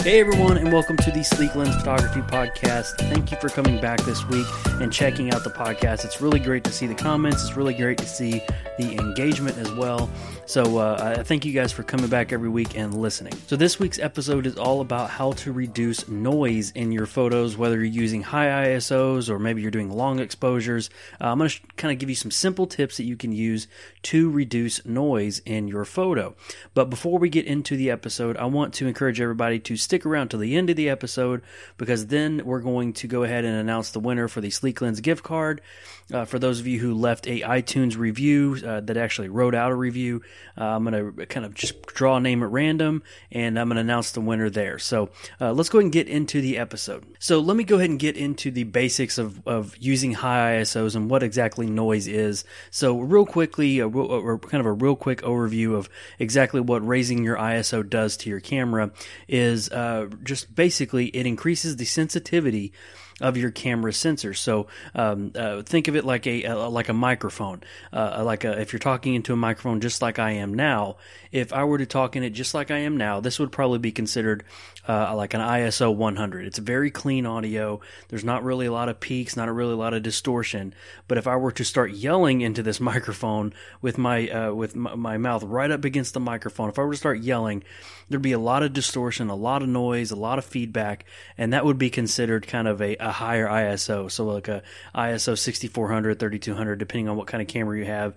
Hey everyone, and welcome to the Sleek Lens Photography Podcast. Thank you for coming back this week and checking out the podcast. It's really great to see the comments. It's really great to see the engagement as well. So I thank you guys for coming back every week and listening. So this week's episode is all about how to reduce noise in your photos, whether you're using high ISOs or maybe you're doing long exposures. I'm going to kind of give you some simple tips that you can use to reduce noise in your photo. But before we get into the episode, I want to encourage everybody to stick around to the end of the episode, because then we're going to go ahead and announce the winner for the Sleek Lens gift card. For those of you who left a iTunes review that actually wrote out a review, I'm going to kind of just draw a name at random, and I'm going to announce the winner there. So let's go ahead and get into the episode. So let me go ahead and get into the basics of using high ISOs and what exactly noise is. So real quickly, kind of a real quick overview of exactly what raising your ISO does to your camera is just basically it increases the sensitivity of your camera sensor. So think of it like a microphone. If you're talking into a microphone just like I am now, if I were to talk in it just like I am now, this would probably be considered like an ISO 100. It's very clean audio. There's not really a lot of peaks, not really a lot of distortion. But if I were to start yelling into this microphone with my mouth right up against the microphone, if I were to start yelling, there'd be a lot of distortion, a lot of noise, a lot of feedback, and that would be considered kind of a higher ISO. So like a ISO 6400, 3200, depending on what kind of camera you have,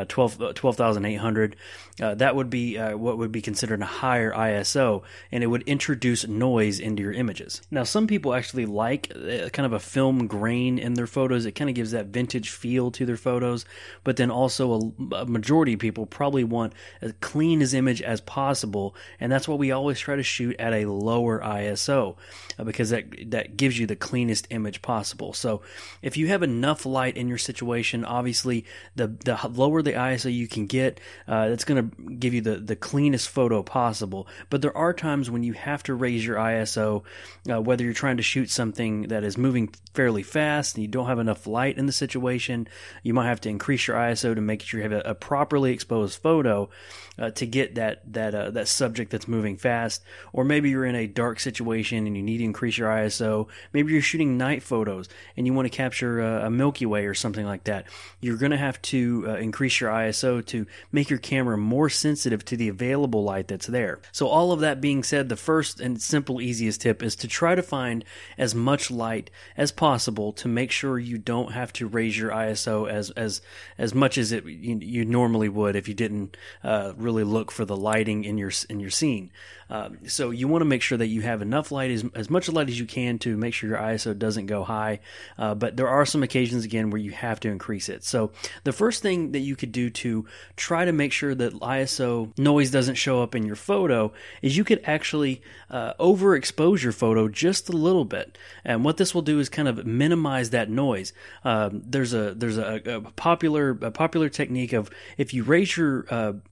12,800. That would be what would be considered a higher ISO, and it would introduce noise into your images. Now, some people actually like kind of a film grain in their photos. It kind of gives that vintage feel to their photos, but then also a majority of people probably want as clean as image as possible, and that's why we always try to shoot at a lower ISO because that gives you the cleanest image possible. So if you have enough light in your situation, obviously the lower the ISO you can get, that's going to give you the cleanest photo possible. But there are times when you have to raise your ISO, whether you're trying to shoot something that is moving fairly fast and you don't have enough light in the situation. You might have to increase your ISO to make sure you have a properly exposed photo to get that subject that's moving fast. Or maybe you're in a dark situation and you need to increase your ISO. Maybe you're shooting night photos and you want to capture a Milky Way or something like that. You're going to have to increase your ISO to make your camera more sensitive to the available light that's there. So all of that being said, the first and simple easiest tip is to try to find as much light as possible to make sure you don't have to raise your ISO as much as you normally would if you didn't really look for the lighting in your scene. So you want to make sure that you have enough light, as much light as you can, to make sure your ISO doesn't go high. But there are some occasions, again, where you have to increase it. So the first thing that you could do to try to make sure that ISO noise doesn't show up in your photo is you could actually overexpose your photo just a little bit. And what this will do is kind of minimize that noise. There's a popular technique of, if you raise your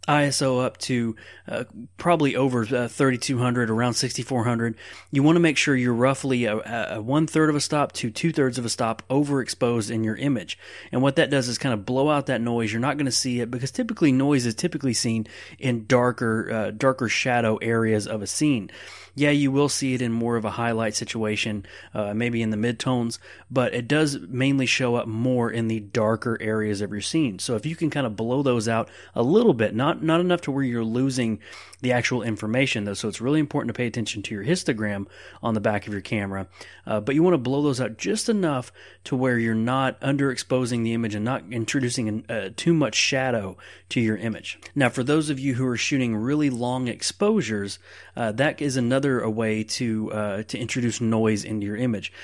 ISO up to probably over 3200, around 6400, you want to make sure you're roughly a 1/3 of a stop to 2/3 of a stop overexposed in your image. And what that does is kind of blow out that noise. You're not going to see it, because typically noise is typically seen in darker shadow areas of a scene. Yeah, you will see it in more of a highlight situation, maybe in the midtones, but it does mainly show up more in the darker areas of your scene. So if you can kind of blow those out a little bit, not enough to where you're losing the actual information though. So it's really important to pay attention to your histogram on the back of your camera, but you want to blow those out just enough to where you're not underexposing the image and not introducing too much shadow to your image. Now, for those of you who are shooting really long exposures, that is another way to introduce noise into your image.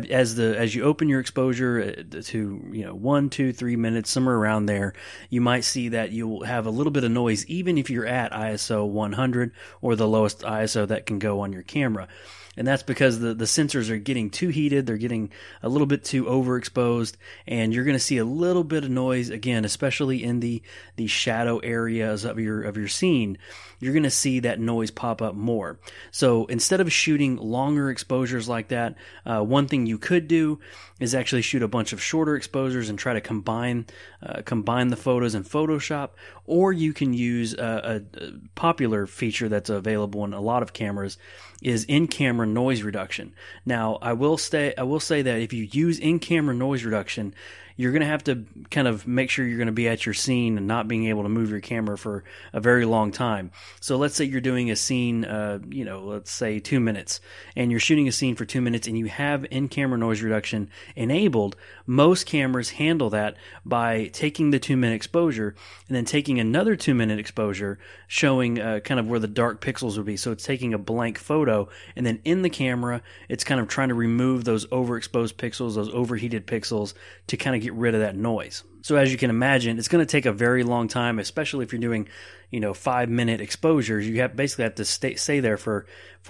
As you open your exposure to 1, 2, 3 minutes, somewhere around there, you might see that you'll have a little bit of noise even if you're at ISO 100 or the lowest ISO that can go on your camera. And that's because the sensors are getting too heated, they're getting a little bit too overexposed, and you're going to see a little bit of noise, again, especially in the shadow areas of your scene. You're going to see that noise pop up more. So instead of shooting longer exposures like that, one thing you could do is actually shoot a bunch of shorter exposures and try to combine the photos in Photoshop, or you can use a popular feature that's available in a lot of cameras is in-camera noise reduction. Now, I will say that if you use in-camera noise reduction, you're going to have to kind of make sure you're going to be at your scene and not being able to move your camera for a very long time. So let's say you're doing a scene, let's say 2 minutes, and you're shooting a scene for 2 minutes and you have in-camera noise reduction enabled. Most cameras handle that by taking the 2-minute exposure and then taking another 2-minute exposure showing kind of where the dark pixels would be. So it's taking a blank photo, and then in the camera, it's kind of trying to remove those overexposed pixels, those overheated pixels, to kind of get rid of that noise. So as you can imagine, it's going to take a very long time, especially if you're doing 5-minute exposures. You basically have to stay there for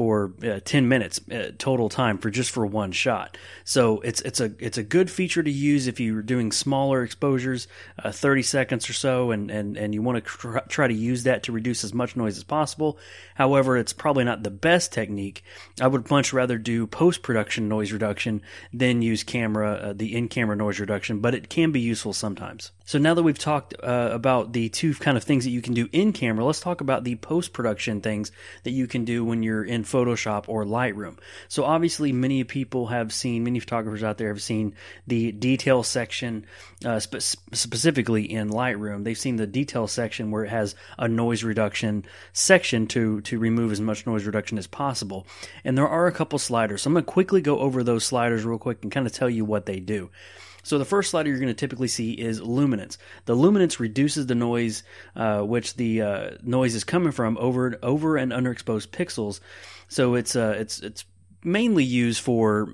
10 minutes total time for one shot. So it's a good feature to use if you're doing smaller exposures, 30 seconds or so, and you want to try to use that to reduce as much noise as possible. However, it's probably not the best technique. I would much rather do post-production noise reduction than use the in-camera noise reduction, but it can be useful sometimes. So now that we've talked about the two kind of things that you can do in camera, let's talk about the post-production things that you can do when you're in Photoshop or Lightroom. So obviously many photographers out there have seen the detail section, specifically in Lightroom. They've seen the detail section where it has a noise reduction section to remove as much noise reduction as possible. And there are a couple sliders. So I'm going to quickly go over those sliders real quick and kind of tell you what they do. So the first slider you're going to typically see is luminance. The luminance reduces the noise, which the noise is coming from over and underexposed pixels. So it's mainly used for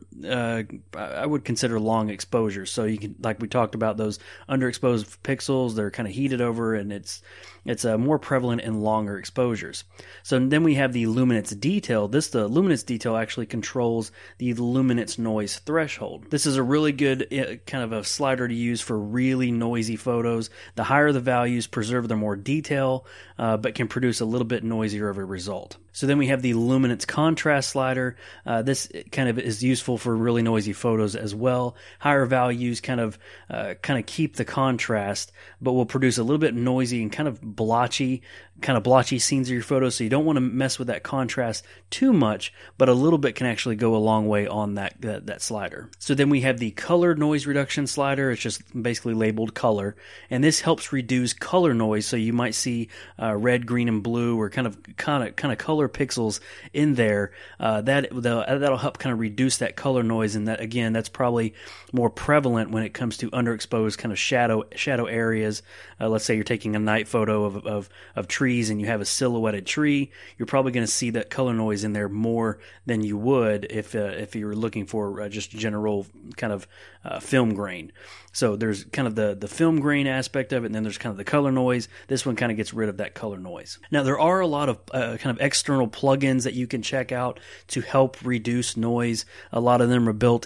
I would consider long exposures. So you can, like we talked about, those underexposed pixels, they're kind of heated over, and it's more prevalent in longer exposures. So then we have the luminance detail. The luminance detail actually controls the luminance noise threshold. This is a really good kind of a slider to use for really noisy photos. The higher the values preserve their more detail, but can produce a little bit noisier of a result. So then we have the luminance contrast slider. This kind of is useful for really noisy photos as well. Higher values kind of keep the contrast, but will produce a little bit noisy and kind of blotchy scenes of your photos. So you don't want to mess with that contrast too much, but a little bit can actually go a long way on that slider. So then we have the color noise reduction slider. It's just basically labeled color, and this helps reduce color noise. So you might see red, green, and blue, or kind of color pixels in there. That'll help kind of reduce that color noise, and that, again, that's probably more prevalent when it comes to underexposed kind of shadow areas. Let's say you're taking a night photo of trees and you have a silhouetted tree. You're probably going to see that color noise in there more than you would if you were looking for just general kind of film grain. So there's kind of the film grain aspect of it, and then there's kind of the color noise. This one kind of gets rid of that color noise. Now, there are a lot of kind of external plugins that you can check out to help reduce noise. A lot of them are built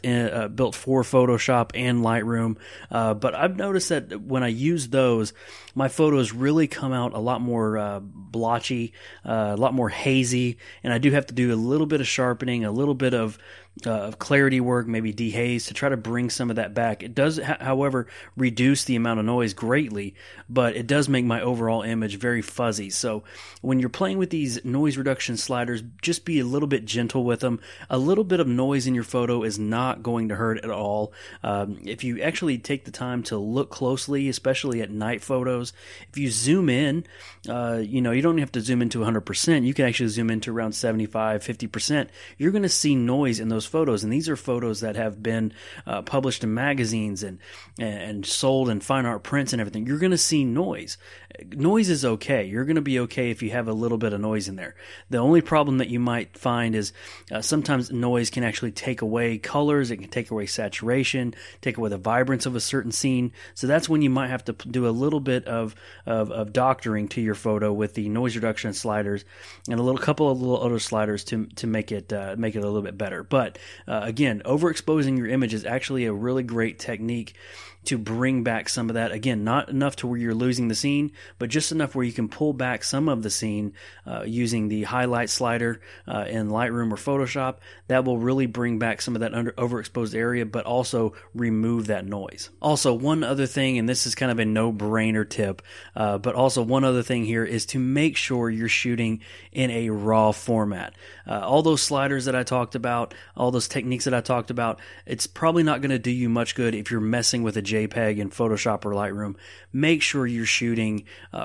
for Photoshop and Lightroom, but I've noticed that when I use those, my photos really come out a lot more blotchy, a lot more hazy, and I do have to do a little bit of sharpening, a little bit of clarity work, maybe dehaze, to try to bring some of that back. It does, however, reduce the amount of noise greatly, but it does make my overall image very fuzzy. So when you're playing with these noise reduction sliders, just be a little bit gentle with them. A little bit of noise in your photo is not going to hurt at all. If you actually take the time to look closely, especially at night photos, if you zoom in, you don't have to zoom into 100%. You can actually zoom into around 75, 50%. You're going to see noise in those those photos, and these are photos that have been published in magazines and sold in fine art prints and everything, you're going to see noise. Noise is okay. You're going to be okay if you have a little bit of noise in there. The only problem that you might find is sometimes noise can actually take away colors. It can take away saturation, take away the vibrance of a certain scene. So that's when you might have to do a little bit of doctoring to your photo with the noise reduction sliders and a couple of little other sliders to make it a little bit better. But again, overexposing your image is actually a really great technique to bring back some of that. Again, not enough to where you're losing the scene, but just enough where you can pull back some of the scene using the highlight slider in Lightroom or Photoshop. That will really bring back some of that overexposed area, but also remove that noise. Also, one other thing, and this is kind of a no-brainer tip, but also one other thing here is to make sure you're shooting in a RAW format. All those sliders that I talked about, all those techniques that I talked about, it's probably not going to do you much good if you're messing with a JPEG in Photoshop or Lightroom. Make sure you're shooting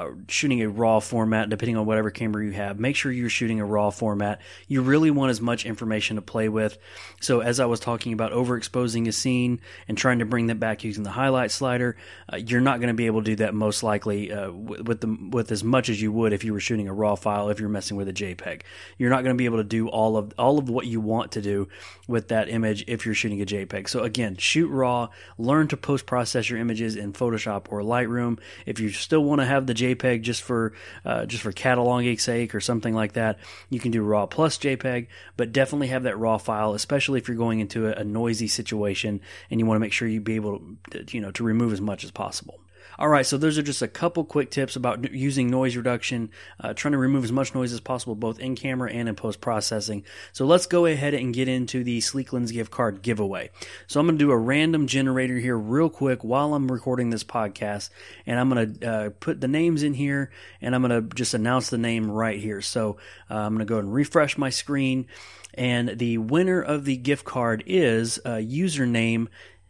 a RAW format, depending on whatever camera you have. Make sure you're shooting a RAW format. You really want as much information to play with. So as I was talking about overexposing a scene and trying to bring that back using the highlight slider, you're not going to be able to do that most likely with as much as you would if you were shooting a RAW file, if you're messing with a JPEG. You're not going to be able to do all of what you want to do with that image if you're shooting a JPEG. So again, shoot RAW, learn to post-process your images in Photoshop or Lightroom. If you still want to have the JPEG just for cataloging sake or something like that, you can do RAW plus JPEG, but definitely have that RAW file, especially if you're going into a noisy situation and you want to make sure you be able to remove as much as possible. All right, so those are just a couple quick tips about using noise reduction, trying to remove as much noise as possible, both in camera and in post-processing. So let's go ahead and get into the Sleek Lens gift card giveaway. So I'm going to do a random generator here real quick while I'm recording this podcast, and I'm going to put the names in here, and I'm going to just announce the name right here. So I'm going to go ahead and refresh my screen, and the winner of the gift card is username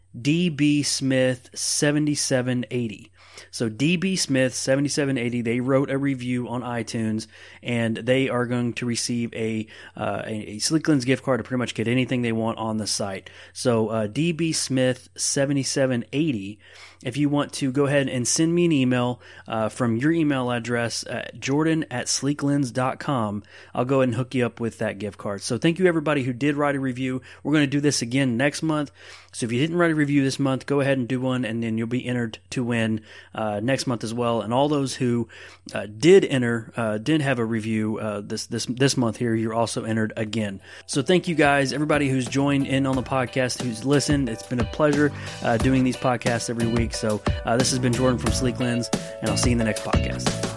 DBSmith7780. So DB Smith 7780, they wrote a review on iTunes, and they are going to receive a Sleek Lens gift card to pretty much get anything they want on the site. So DB Smith 7780, if you want to go ahead and send me an email from your email address, jordan@sleeklens.com, I'll go ahead and hook you up with that gift card. So thank you everybody who did write a review. We're going to do this again next month. So if you didn't write a review this month, go ahead and do one, and then you'll be entered to win next month as well. And all those who did have a review this month here, you're also entered again. So thank you guys, everybody who's joined in on the podcast, who's listened. It's been a pleasure doing these podcasts every week. So this has been Jordan from Sleek Lens, and I'll see you in the next podcast.